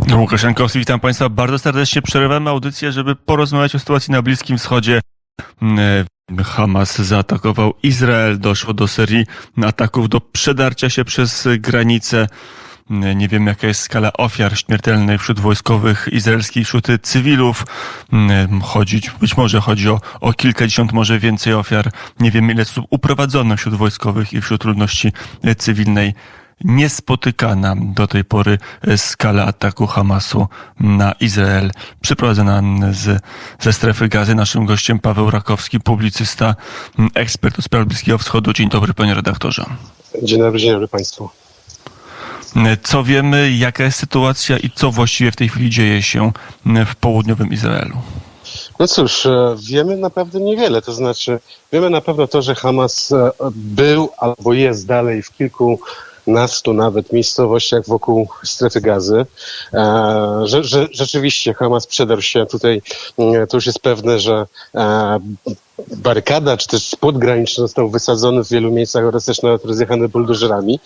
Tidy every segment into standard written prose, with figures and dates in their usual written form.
Łukasz Jankowski, witam Państwa bardzo serdecznie. Przerywamy audycję, żeby porozmawiać o sytuacji na Bliskim Wschodzie. Hamas zaatakował Izrael, doszło do serii ataków, do przedarcia się przez granicę. Nie wiem, jaka jest skala ofiar śmiertelnej wśród wojskowych izraelskich, wśród cywilów. Być może chodzi o kilkadziesiąt, może więcej ofiar. Nie wiem, ile osób uprowadzono wśród wojskowych i wśród ludności cywilnej. Niespotykana do tej pory skala ataku Hamasu na Izrael, przyprowadzona ze strefy Gazy. Naszym gościem Paweł Rakowski, publicysta, ekspert do spraw Bliskiego Wschodu. Dzień dobry, panie redaktorze. Dzień dobry Państwu. Co wiemy, jaka jest sytuacja i co właściwie w tej chwili dzieje się w południowym Izraelu? No cóż, wiemy naprawdę niewiele. To znaczy, wiemy na pewno to, że Hamas był albo jest dalej w kilkunastu nawet miejscowościach wokół strefy Gazy. Rzeczywiście Hamas przedarł się tutaj, to już jest pewne, że barykada czy też spłot graniczny został wysadzony w wielu miejscach oraz też nawet rozjechany buldożerami.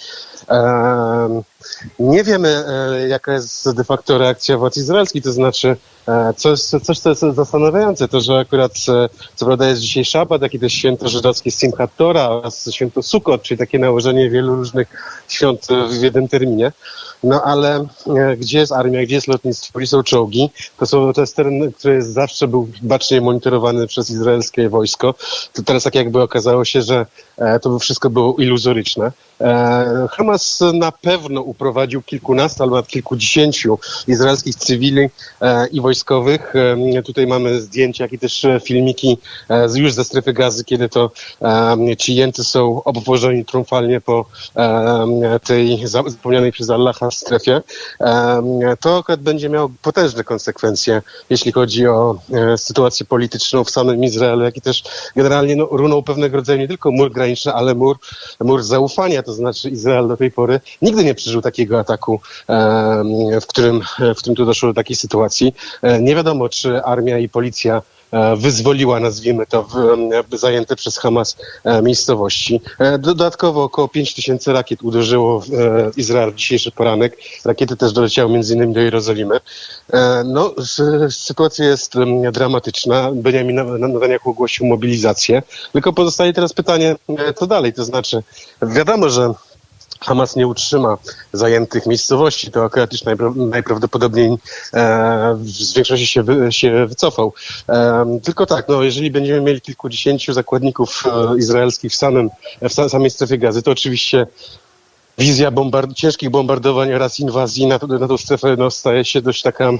Nie wiemy, jaka jest de facto reakcja władz izraelskich, to znaczy coś, co jest zastanawiające, to że akurat, co prawda jest dzisiaj szabat, jak i też święto żydowskie Simchat Tora oraz święto Sukkot, czyli takie nałożenie wielu różnych świąt w jednym terminie. No ale gdzie jest armia, gdzie jest lotnictwo, gdzie są czołgi? To jest teren, który zawsze był bacznie monitorowany przez izraelskie wojsko. To teraz tak jakby okazało się, że to wszystko było iluzoryczne. Hamas na pewno uprowadził kilkunastu albo nawet kilkudziesięciu izraelskich cywili i wojskowych. Tutaj mamy zdjęcia, jak i też filmiki już ze strefy Gazy, kiedy to ci jeńcy są obwożeni triumfalnie po tej zapomnianej przez Allaha strefie. To akurat będzie miało potężne konsekwencje, jeśli chodzi o sytuację polityczną w samym Izraelu, jak i też generalnie runął pewnego rodzaju nie tylko mur graniczny, ale mur zaufania, to znaczy Izrael do tej pory nigdy nie przeżył takiego ataku, w którym tu doszło do takiej sytuacji. Nie wiadomo, czy armia i policja wyzwoliła, nazwijmy to, zajęte przez Hamas miejscowości. Dodatkowo około 5000 rakiet uderzyło w Izrael w dzisiejszy poranek. Rakiety też doleciały m.in. do Jerozolimy. No, sytuacja jest dramatyczna. Benjamin Netanyahu ogłosił mobilizację. Tylko pozostaje teraz pytanie, co dalej? To znaczy, wiadomo, że Hamas nie utrzyma zajętych miejscowości, to akurat już najprawdopodobniej z większości się wycofał. Tylko tak, no, jeżeli będziemy mieli kilkudziesięciu zakładników izraelskich w samej strefie Gazy, to oczywiście wizja ciężkich bombardowań oraz inwazji na tą strefę staje się dość taka,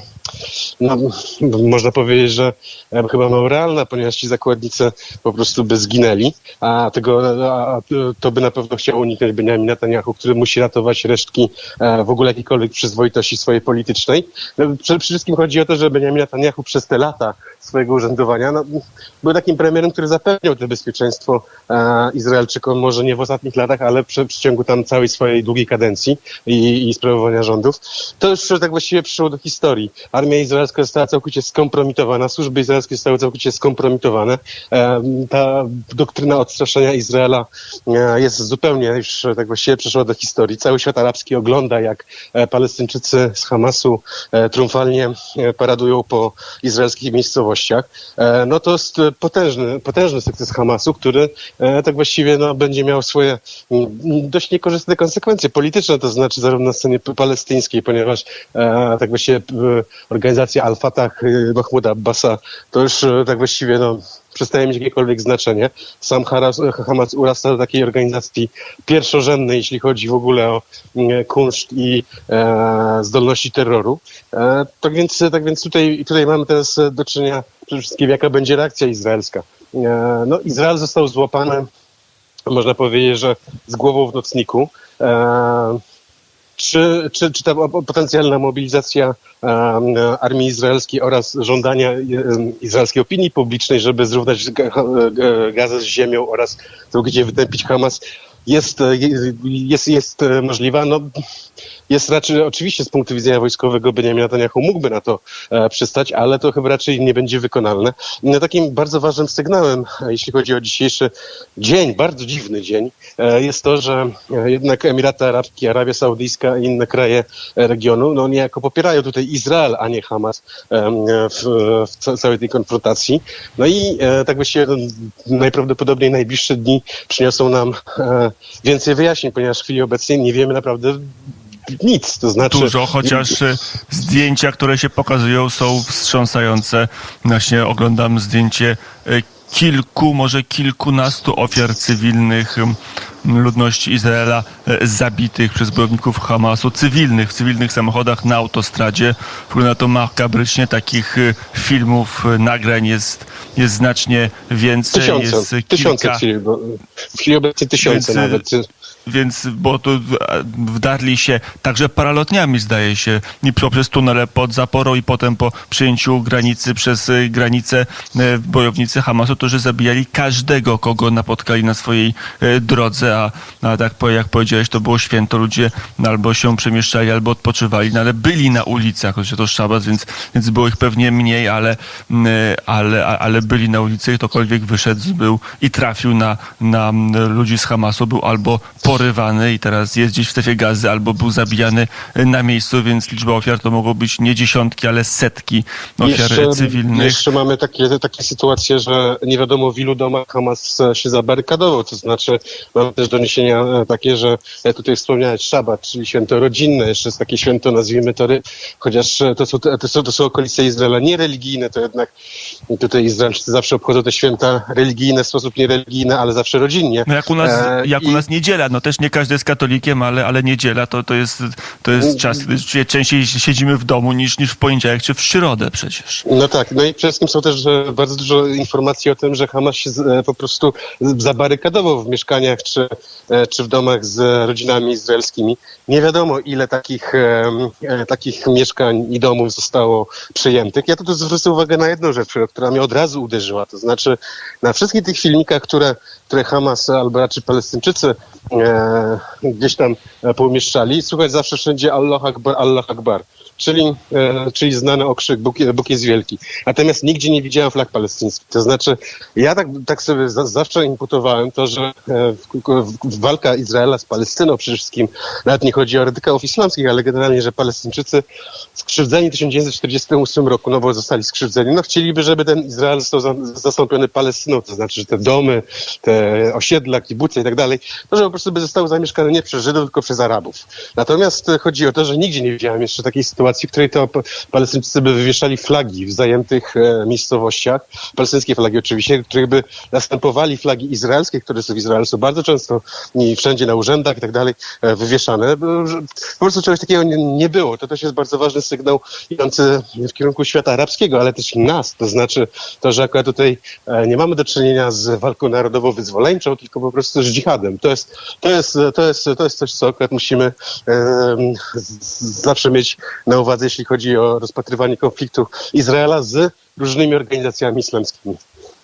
można powiedzieć, że chyba realna, ponieważ ci zakładnicy po prostu by zginęli, a to by na pewno chciał uniknąć Benjamin Netanyahu, który musi ratować resztki w ogóle jakiejkolwiek przyzwoitości swojej politycznej. Przede wszystkim chodzi o to, że Benjamin Netanyahu przez te lata swojego urzędowania był takim premierem, który zapewniał to bezpieczeństwo Izraelczykom, może nie w ostatnich latach, ale w przeciągu tam całej swojej długiej kadencji i sprawowania rządów. To już tak właściwie przyszło do historii. Armia izraelska została całkowicie skompromitowana, służby izraelskie zostały całkowicie skompromitowane. Ta doktryna odstraszania Izraela jest zupełnie już tak właściwie przeszła do historii. Cały świat arabski ogląda, jak Palestyńczycy z Hamasu triumfalnie paradują po izraelskich miejscowościach. No to jest potężny sukces Hamasu, który tak właściwie będzie miał swoje dość niekorzystne konsekwencje polityczne, to znaczy zarówno na scenie palestyńskiej, ponieważ tak właściwie organizacja Al-Fatah Mahmuda Abbasa to już tak właściwie przestaje mieć jakiekolwiek znaczenie. Sam Hamas urasta do takiej organizacji pierwszorzędnej, jeśli chodzi w ogóle o kunszt i zdolności terroru. Tak więc tutaj mamy teraz do czynienia przede wszystkim, jaka będzie reakcja izraelska. No, Izrael został złapany, można powiedzieć, że z głową w nocniku. Czy ta potencjalna mobilizacja armii izraelskiej oraz żądania izraelskiej opinii publicznej, żeby zrównać Gazę z ziemią oraz całkowicie wytępić Hamas, jest możliwa? No, jest raczej, oczywiście z punktu widzenia wojskowego Benjamin Netanyahu mógłby na to przystać, ale to chyba raczej nie będzie wykonalne. Takim bardzo ważnym sygnałem, jeśli chodzi o dzisiejszy dzień, bardzo dziwny dzień, jest to, że jednak Emiraty Arabskie, Arabia Saudyjska i inne kraje regionu, no niejako popierają tutaj Izrael, a nie Hamas w całej tej konfrontacji. No i tak właściwie najprawdopodobniej najbliższe dni przyniosą nam więcej wyjaśnień, ponieważ w chwili obecnej nie wiemy naprawdę nic. To znaczy... Dużo, chociaż zdjęcia, które się pokazują, są wstrząsające. Właśnie oglądam zdjęcie kilku, może kilkunastu ofiar cywilnych ludności Izraela zabitych przez bojowników Hamasu, w cywilnych samochodach na autostradzie. Wygląda to makabrycznie. Takich filmów, nagrań jest znacznie więcej. Tysiące w chwili obecnej tysiące nawet. Więc, bo tu wdarli się także paralotniami, zdaje się, i poprzez tunele pod zaporą i potem po przyjęciu granicy przez granicę bojownicy Hamasu, którzy zabijali każdego, kogo napotkali na swojej drodze, a tak jak powiedziałeś, to było święto, ludzie albo się przemieszczali, albo odpoczywali, no ale byli na ulicach, chociaż to szabat, więc było ich pewnie mniej, ale byli na ulicy i ktokolwiek wyszedł, był i trafił na ludzi z Hamasu, był albo porywany i teraz jest gdzieś w strefie Gazy, albo był zabijany na miejscu, więc liczba ofiar to mogą być nie dziesiątki, ale setki ofiar cywilnych. Jeszcze mamy takie sytuacje, że nie wiadomo w ilu domach Hamas się zabarykadował, to znaczy mamy też doniesienia takie, że tutaj wspomniałeś szabat, czyli święto rodzinne, jeszcze jest takie święto, nazwijmy to, chociaż to są okolice Izraela niereligijne, to jednak tutaj Izraelczycy zawsze obchodzą te święta religijne w sposób niereligijny, ale zawsze rodzinnie. No jak u nas niedziela, no też nie każdy jest katolikiem, ale niedziela to jest czas, kiedy częściej siedzimy w domu niż w poniedziałek czy w środę przecież. No tak, no i przede wszystkim są też bardzo dużo informacji o tym, że Hamas się po prostu zabarykadował w mieszkaniach czy w domach z rodzinami izraelskimi. Nie wiadomo, ile takich mieszkań i domów zostało przejętych. Ja tu zwrócę uwagę na jedną rzecz, która mnie od razu uderzyła, to znaczy na wszystkich tych filmikach, które Hamas albo raczej Palestyńczycy gdzieś tam poumieszczali, słuchać zawsze wszędzie Allah Akbar, Allah Akbar. Czyli znany okrzyk Bóg jest wielki. Natomiast nigdzie nie widziałem flag palestyńskich. To znaczy, ja tak sobie zawsze imputowałem to, że walka Izraela z Palestyną przede wszystkim, nawet nie chodzi o radykałów islamskich, ale generalnie, że Palestyńczycy skrzywdzeni w 1948 roku, no bo zostali skrzywdzeni, no chcieliby, żeby ten Izrael został zastąpiony Palestyną, to znaczy, że te domy, te osiedla, kibuce i tak dalej, to żeby po prostu by zostały zamieszkane nie przez Żydów, tylko przez Arabów. Natomiast chodzi o to, że nigdzie nie widziałem jeszcze takiej sytuacji, w której to Palestyńczycy by wywieszali flagi w zajętych miejscowościach, palestyńskie flagi oczywiście, których by następowali flagi izraelskie, które są w Izraelu, są bardzo często i wszędzie na urzędach i tak dalej wywieszane. Po prostu czegoś takiego nie było. To też jest bardzo ważny sygnał idący w kierunku świata arabskiego, ale też i nas. To znaczy to, że akurat tutaj nie mamy do czynienia z walką narodowo-wyzwoleńczą, tylko po prostu z dżihadem. To jest coś, co akurat musimy zawsze mieć na uwadze, jeśli chodzi o rozpatrywanie konfliktu Izraela z różnymi organizacjami islamskimi.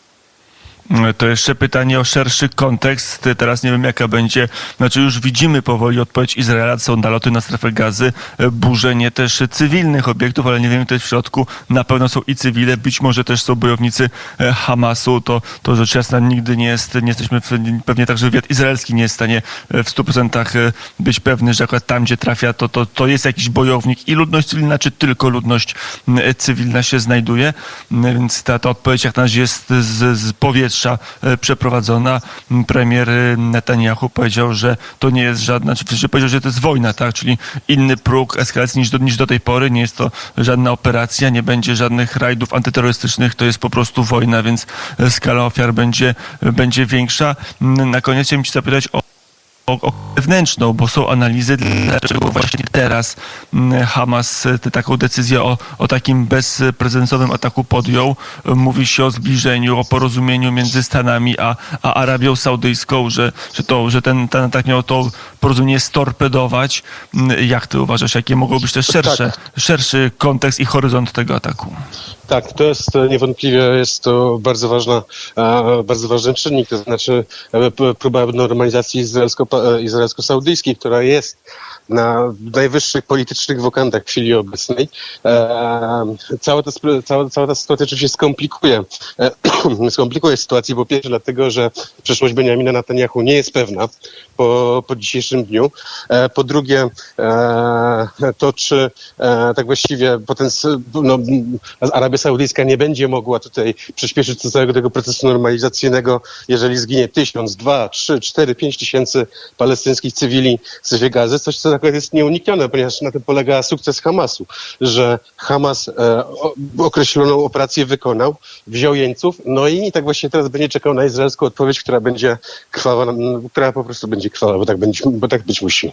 To jeszcze pytanie o szerszy kontekst. Teraz nie wiem, jaka będzie, znaczy już widzimy powoli odpowiedź Izraela, są naloty na strefę Gazy, burzenie też cywilnych obiektów, ale nie wiem, kto jest w środku. Na pewno są i cywile, być może też są bojownicy Hamasu. To rzecz jasna nigdy nie jesteśmy, pewnie także wywiad izraelski nie jest w stanie w 100% być pewny, że akurat tam, gdzie trafia, to jest jakiś bojownik i ludność cywilna, czy tylko ludność cywilna się znajduje. Więc ta odpowiedź jak na razie jest z powietrza przeprowadzona. Premier Netanyahu powiedział, że to nie jest żadna, czy powiedział, że to jest wojna, tak? Czyli inny próg eskalacji niż do tej pory. Nie jest to żadna operacja, nie będzie żadnych rajdów antyterrorystycznych, to jest po prostu wojna, więc skala ofiar będzie większa. Na koniec chciałem ci zapytać o wewnętrzną, bo są analizy, dlaczego właśnie teraz Hamas taką decyzję o takim bezprecedensowym ataku podjął. Mówi się o zbliżeniu, o porozumieniu między Stanami a Arabią Saudyjską, że ten atak miał to porozumienie storpedować. Jak ty uważasz, jakie mogą być też szerszy kontekst i horyzont tego ataku? Tak, to jest niewątpliwie jest to bardzo ważny czynnik, to znaczy próba normalizacji izraelsko-saudyjskiej, która jest na najwyższych politycznych wokantach w chwili obecnej, cała ta sytuacja oczywiście skomplikuje sytuację, po pierwsze dlatego, że przyszłość Benjamina Netanyahu nie jest pewna po dzisiejszym dniu. Po drugie, to czy tak właściwie Arabia Saudyjska nie będzie mogła tutaj przyspieszyć całego tego procesu normalizacyjnego, jeżeli zginie 1000, 2, 3, 4, 5 tysięcy palestyńskich cywili w strefie gazy, coś co akurat jest nieuniknione, ponieważ na tym polega sukces Hamasu, że Hamas określoną operację wykonał, wziął jeńców, no i tak właśnie teraz będzie czekał na izraelską odpowiedź, która będzie krwawa, która po prostu będzie krwawa, bo tak być musi.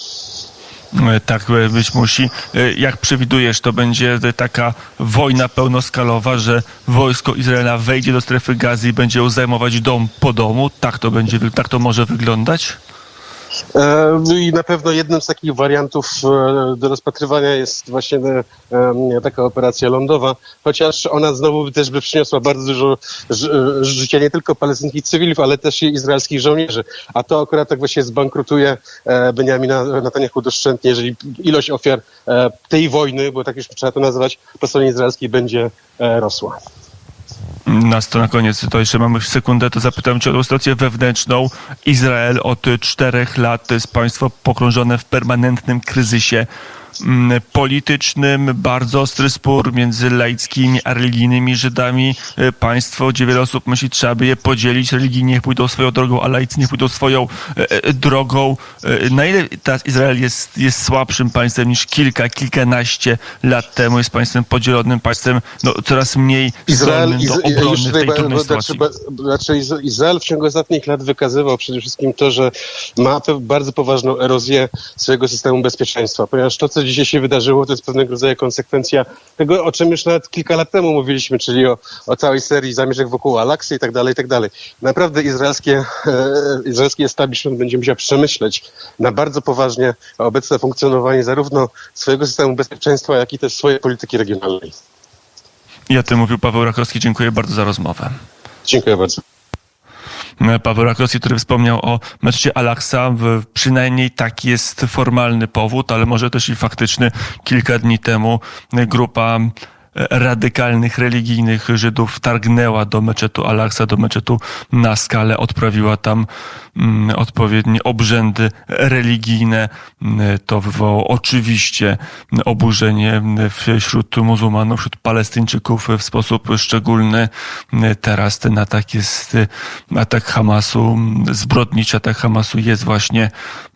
Tak być musi. Jak przewidujesz, to będzie taka wojna pełnoskalowa, że wojsko Izraela wejdzie do strefy gazy i będzie ją zajmować dom po domu? Tak to może wyglądać? I na pewno jednym z takich wariantów do rozpatrywania jest właśnie taka operacja lądowa, chociaż ona znowu też by przyniosła bardzo dużo życia nie tylko palestyńskich cywilów, ale też i izraelskich żołnierzy. A to akurat tak właśnie zbankrutuje Benjamina Netanyahu doszczętnie, jeżeli ilość ofiar tej wojny, bo tak już trzeba to nazwać, po stronie izraelskiej będzie rosła. Na koniec, to jeszcze mamy sekundę, to zapytam cię o sytuację wewnętrzną. Izrael od 4 lat to jest państwo pogrążone w permanentnym kryzysie politycznym, bardzo ostry spór między laickimi a religijnymi Żydami. Państwo, gdzie wiele osób myśli, trzeba by je podzielić. Religijni niech pójdą swoją drogą, a laicy niech pójdą swoją drogą. Na ile teraz Izrael jest słabszym państwem niż kilkanaście lat temu? Jest państwem podzielonym, państwem coraz mniej zdolnym do obrony w tej trudnej sytuacji. Izrael w ciągu ostatnich lat wykazywał przede wszystkim to, że ma bardzo poważną erozję swojego systemu bezpieczeństwa, ponieważ to, co dzisiaj się wydarzyło, to jest pewnego rodzaju konsekwencja tego, o czym już nawet kilka lat temu mówiliśmy, czyli o całej serii zamieszek wokół Al-Aksy i tak dalej, i tak dalej. Naprawdę izraelski establishment będzie musiał przemyśleć na bardzo poważnie obecne funkcjonowanie zarówno swojego systemu bezpieczeństwa, jak i też swojej polityki regionalnej. I o tym mówił Paweł Rakowski. Dziękuję bardzo za rozmowę. Dziękuję bardzo. Paweł Rakowski, który wspomniał o meczecie Al-Aqsa. Przynajmniej taki jest formalny powód, ale może też i faktyczny. Kilka dni temu grupa radykalnych, religijnych Żydów targnęła do meczetu Al-Aqsa, do meczetu na Skalę, odprawiła tam odpowiednie obrzędy religijne. To wywołało oczywiście oburzenie wśród muzułmanów, wśród Palestyńczyków w sposób szczególny. Teraz ten atak jest atak Hamasu, zbrodniczy atak Hamasu jest właśnie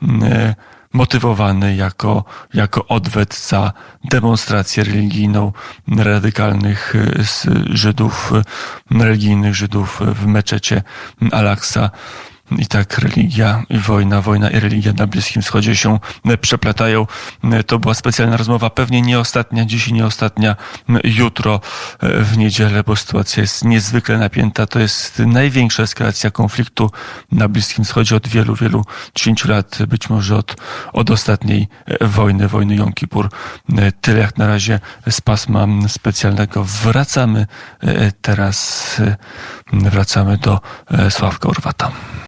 motywowany jako odwet za demonstrację religijną radykalnych Żydów, religijnych Żydów w meczecie Al-Aqsa. I tak religia i wojna i religia na Bliskim Wschodzie się przeplatają. To była specjalna rozmowa, pewnie nie ostatnia, dziś i nie ostatnia, jutro w niedzielę, bo sytuacja jest niezwykle napięta. To jest największa eskalacja konfliktu na Bliskim Wschodzie od wielu 10 lat, być może od ostatniej wojny Jom Kippur. Tyle jak na razie z pasma specjalnego. Wracamy do Sławka Urwata.